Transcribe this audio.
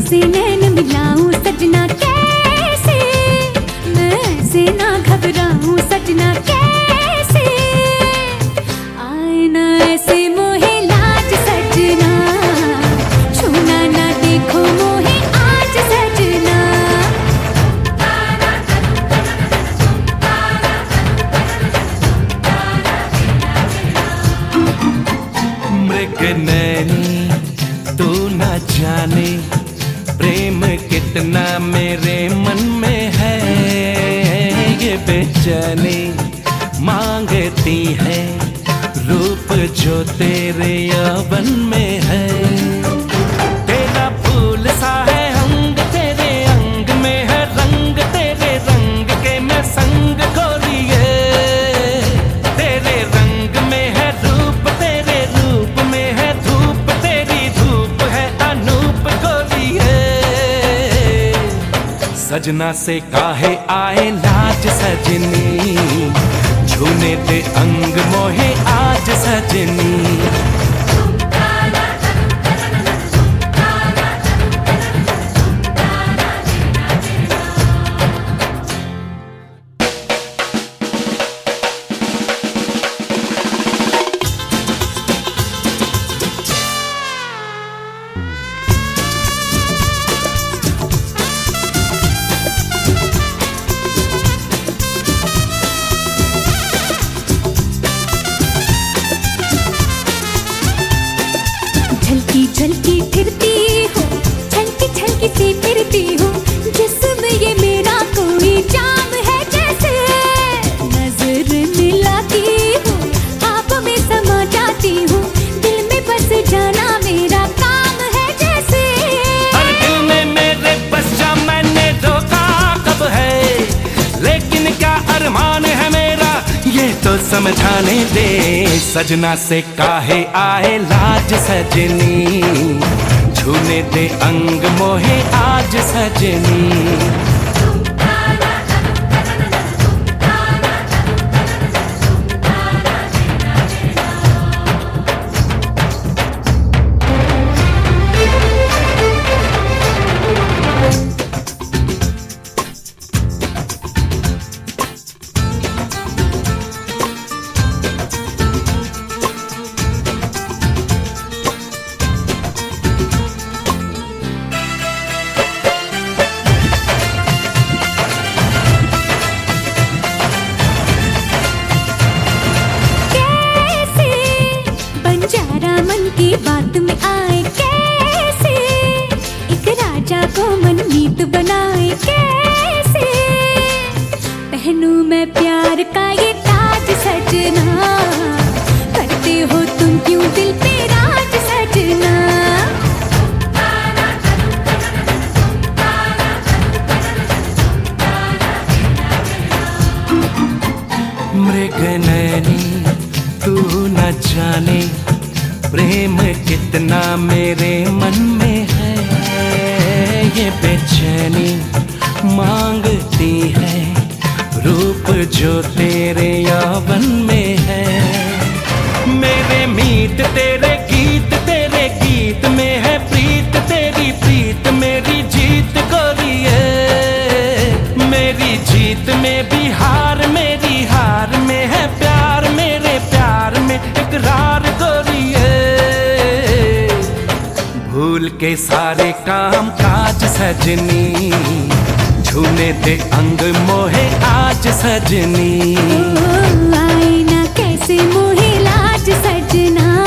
तुमसे नैन मिलाऊं सजना कैसे, मैं ऐसे ना घबराऊं सजना कैसे, आए ना ऐसे मोहे लाज सजना, छूना ना देखो मोहे आज सजना। मृग नैनी तू न जाने प्रेम कितना मेरे मन में है, ये बेचैनी मांगती है रूप जो तेरे यौवन में है। तेरा फूल सा है अंग तेरे अंग में है रंग, तेरे रंग के मैं संग गोरिए, तेरे रंग में है रूप तेरे रूप में है धूप, तेरी धूप है अनूप गोरिए। सजना से काहे आए लाज सजनी, छूने दे अंग मोहे आज सजनी। झलकी फिरती हूँ, छलकी छलकी सी फिरती हूँ, जिसमें ये मेरा कोई जाम है जैसे, नजर मिलाती हूँ आप में समा जाती हूँ, दिल में बस जाना मेरा काम है जैसे। हर दिल में मेरे बस जा मैंने रोका कब है, लेकिन क्या अरमान है मेरा ये तो समझाने दे। सजना से काहे आए लाज सजनी, छूने दे अंग मोहे आज सजनी। मन की बात में आए कैसे, एक राजा को मनमीत बनाए कैसे, पहनूं मैं प्यार का ये ताज सजना, करते हो तुम क्यों दिल पे राज सजना। मृग नैनी तू न जाने प्रेम कितना मेरे मन में है, ये बेचैनी मांगती है रूप जो तेरे यौवन में है। मेरे मीत तेरे गीत में है प्रीत, तेरी प्रीत मेरी जीत गोरिए, मेरी जीत में भी हार मेरी हार में है प्यार, मेरे प्यार में इकरार गोरिए। भूल के सारे काम काज सजनी, छूने दे अंग मोहे आज सजनी। आईना कैसे मोहे लाज सजना,